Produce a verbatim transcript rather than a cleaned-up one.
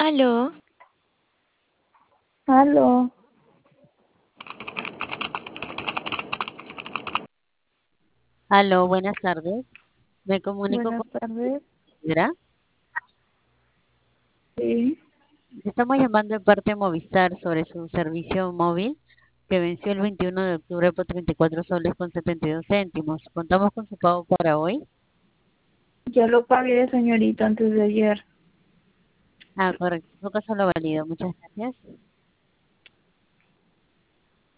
Aló, Aló, Aló, buenas tardes. Me comunico buenas con tardes. Sandra. Sí, Estamos llamando de parte de Movistar sobre su servicio móvil que venció el veintiuno de octubre por treinta y cuatro soles con setenta y dos céntimos. Contamos con su pago para hoy. ya lo pagué, señorita, antes de ayer. Ah, correcto. Su caso lo valido. Muchas gracias.